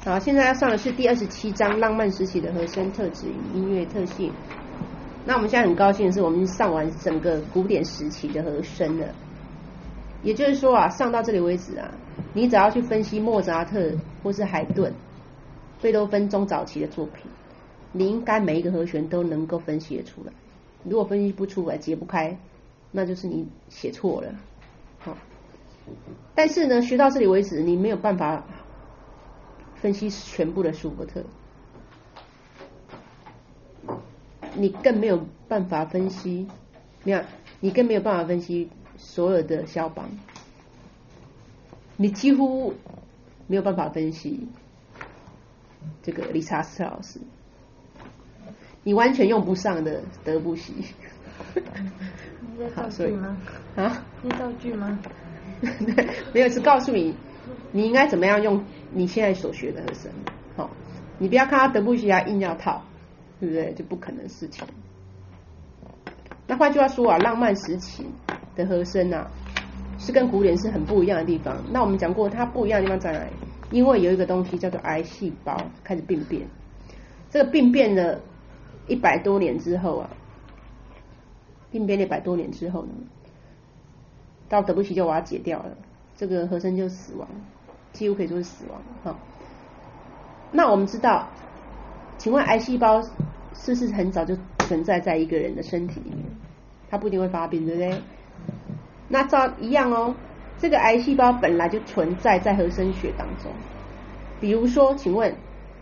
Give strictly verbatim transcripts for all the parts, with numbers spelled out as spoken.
好，现在要上的是第二十七章浪漫时期的和声特质与音乐特性。那我们现在很高兴的是，我们上完整个古典时期的和声了。也就是说啊，上到这里为止啊，你只要去分析莫扎特或是海顿、贝多芬中早期的作品，你应该每一个和弦都能够分析得出来。如果分析不出来、解不开，那就是你写错了。好，但是呢，学到这里为止，你没有办法分析全部的舒伯特，你更没有办法分析，你看，你更没有办法分析所有的肖邦，你几乎没有办法分析这个理查斯特劳斯，你完全用不上的德布西。 你在造句吗？ 啊？ 你在造句吗？ 对，没有，是告诉你你应该怎么样用你现在所学的和声。好，你不要看他德布西啊硬要套，对不对？就不可能的事情。那换句话说啊，浪漫时期的和声啊，是跟古典是很不一样的地方。那我们讲过，它不一样的地方在哪里？因为有一个东西叫做癌细胞开始病变。这个病变了一百多年之后啊，病变了一百多年之后呢，到德布西就瓦解掉了，这个和声就死亡，几乎可以说是死亡。好，那我们知道，请问癌细胞是不是很早就存在在一个人的身体里面？它不一定会发病，对不对？那照一样哦，这个癌细胞本来就存在在和声学当中。比如说，请问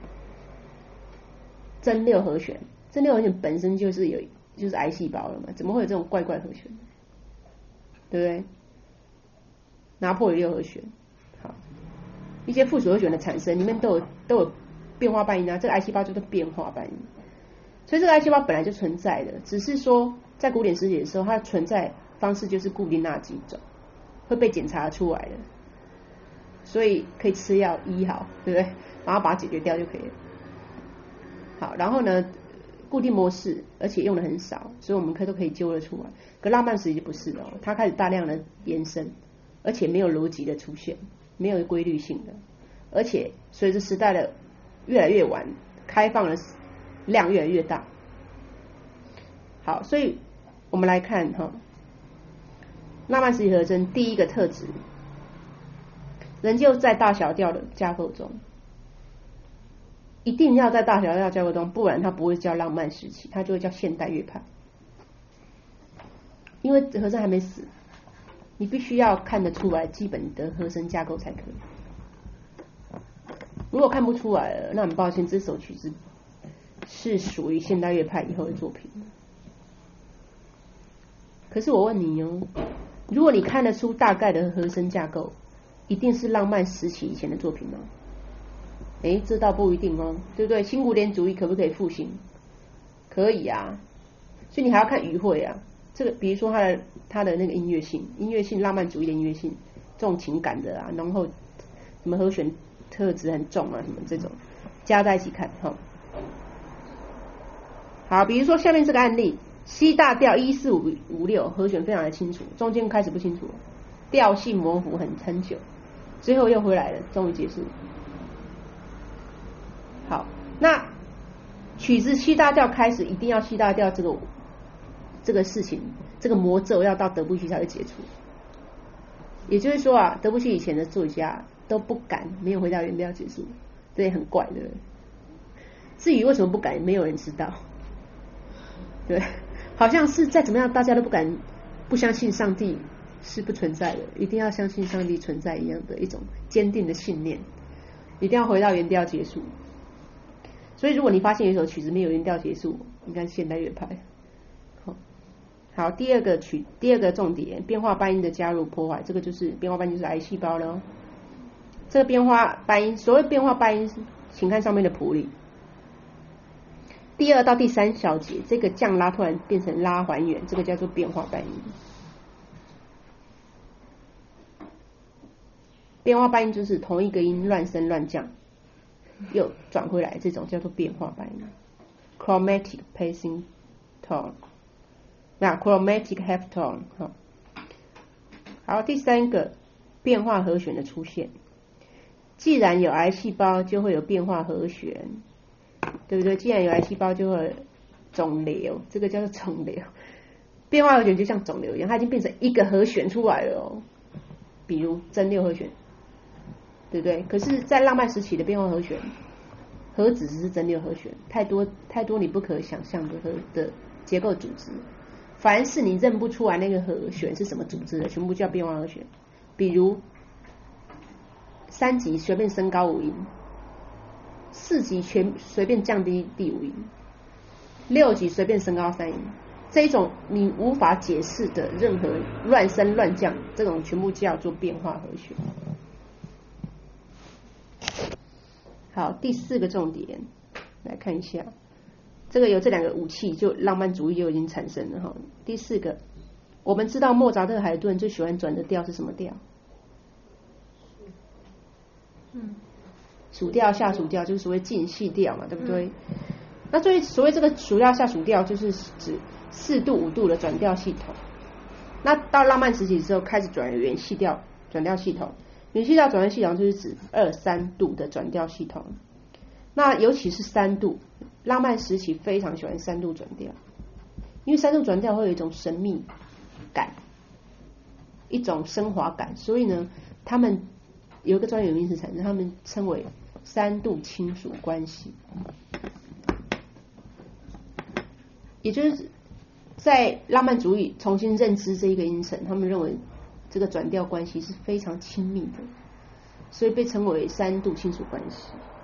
真六和弦，真六和弦本身就是有就是癌细胞了嘛？怎么会有这种怪怪和弦？对不对？拿破仑六和弦，好，一些附属和弦的产生里面都有都有变化半音啊，这个癌细胞就是变化半音，所以这个癌细胞本来就存在的，只是说在古典时期的时候，它的存在方式就是固定那几种，会被检查出来的，所以可以吃药医好，对不对？然后把它解决掉就可以了。好，然后呢，固定模式，而且用的很少，所以我们可都可以揪得出来。可浪漫时期就不是哦，它开始大量的延伸，而且没有逻辑的出现，没有规律性的，而且随着时代的越来越晚，开放的量越来越大。好，所以我们来看哈，浪漫时期和声第一个特质，仍旧在大小调的架构中，一定要在大小调架构中，不然它不会叫浪漫时期，它就会叫现代乐派。因为和声还没死，你必须要看得出来基本的和声架构才可以。如果看不出来了，那很抱歉，这首曲子是属于现代乐派以后的作品。可是我问你哦，如果你看得出大概的和声架构，一定是浪漫时期以前的作品吗？诶，这倒不一定哦，对不对？新古典主义可不可以复兴？可以啊，所以你还要看语汇啊。这个比如说它的它的那个音乐性，音乐性浪漫主义的音乐性，这种情感的啊，然后什么和弦特质很重啊，什么这种加在一起看哈。好，比如说下面这个案例 ，C 大调一四五五六和弦非常的清楚，中间开始不清楚，调性模糊很很久，最后又回来了，终于结束。好，那曲子 C 大调开始一定要 C 大调这个。这个事情，这个魔咒要到德布西才会解除。也就是说啊，德布西以前的作家都不敢没有回到原调结束，这也很怪，对不对？至于为什么不敢，没有人知道。对，好像是再怎么样，大家都不敢不相信上帝是不存在的，一定要相信上帝存在一样的一种坚定的信念，一定要回到原调结束。所以，如果你发现有一首曲子没有原调结束，应该是现代乐派。好，第二个曲，第二个重点，变化半音的加入破坏，这个就是变化半音就是癌细胞了。这个变化半音，所谓变化半音，请看上面的谱里，第二到第三小节，这个降拉突然变成拉还原，这个叫做变化半音。变化半音就是同一个音乱升乱降，又转回来，这种叫做变化半音 ，chromatic passing tone。那 chromatic half tone 好，好，第三个变化和弦的出现， 既然有癌细胞，就会有变化和弦，对不对？既然有癌细胞，就会有肿瘤，这个叫做肿瘤。变化和弦就像肿瘤一样，它已经变成一个和弦出来了哦。比如真六和弦，对不对？可是，在浪漫时期的变化和弦，何止只是真六和弦，太多太多你不可想象的和的结构组织。凡是你认不出来那个和弦是什么组织的，全部叫变化和弦。比如三级随便升高五音，四级全随便降低第五音，六级随便升高三音，这一种你无法解释的任何乱升乱降，这种全部叫做变化和弦。好，第四个重点来看一下，这个有这两个武器，就浪漫主义就已经产生了哈。第四个，我们知道莫扎特、海顿最喜欢转的调是什么调？ 嗯， 属调、下属调，就是所谓进细调嘛，对不对？嗯、那所以所谓这个属调、下属调，就是指四度、五度的转调系统。那到浪漫时期之后，开始转元细调转调系统。元细调转调系统就是指二三度的转调系统。那尤其是三度，浪漫时期非常喜欢三度转调，因为三度转调会有一种神秘感，一种升华感，所以呢，他们有一个专有名词产生，他们称为三度亲属关系，也就是在浪漫主义重新认知这一个音程，他们认为这个转调关系是非常亲密的，所以被称为三度亲属关系。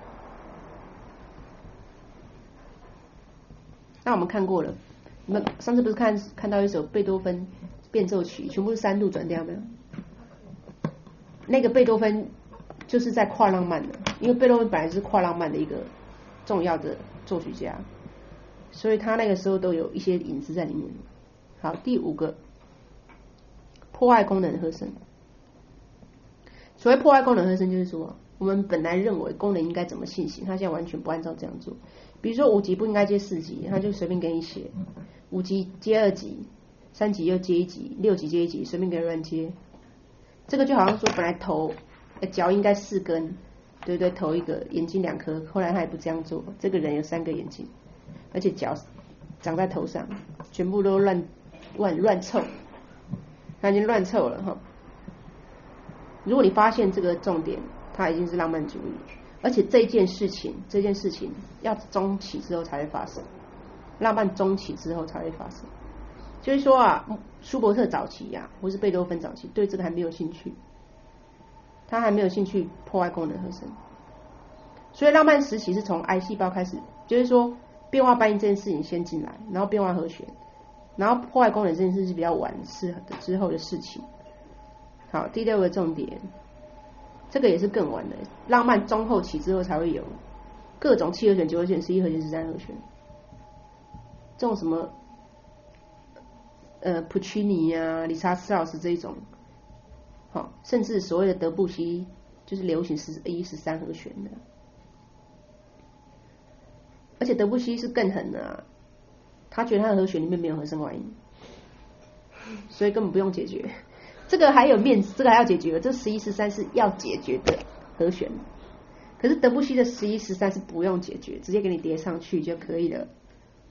那我们看过了，你们上次不是看看到一首贝多芬变奏曲，全部是三度转调没有？那个贝多芬就是在跨浪漫的，因为贝多芬本来是跨浪漫的一个重要的作曲家，所以他那个时候都有一些影子在里面。好，第五个，破坏功能和声。所谓破坏功能和声，就是说我们本来认为功能应该怎么进行，他现在完全不按照这样做。比如说五级不应该接四级，他就随便给你写，五级接二级，三级又接一级，六级接一级，随便给你乱接。这个就好像说本来头脚应该四根，对不对？头一个，眼睛两颗，后来他也不这样做，这个人有三个眼睛，而且脚长在头上，全部都乱乱乱凑，他已经乱凑了哈。如果你发现这个重点，它已经是浪漫主义，而且这件事情，这件事情要中期之后才会发生，浪漫中期之后才会发生。就是说啊，舒伯特早期呀、啊，或是贝多芬早期，对这个还没有兴趣，他还没有兴趣破坏功能和声。所以浪漫时期是从癌细胞开始，就是说变化半音这件事情先进来，然后变化和弦，然后破坏功能这件事是比较晚是的之后的事情。好，第六个重点，这个也是更晚的，浪漫中后期之后才会有各种七和弦、九和弦、十一和弦、十三和弦，这种什么呃普契尼啊、理查斯劳斯这一种，好，甚至所谓的德布西就是流行十一、十三和弦的，而且德布西是更狠的啊，他觉得他的和弦里面没有和声外音，所以根本不用解决。这个还有面子，这个还要解决，这十一、十三是要解决的和弦，可是德布西的十一、十三是不用解决，直接给你叠上去就可以了。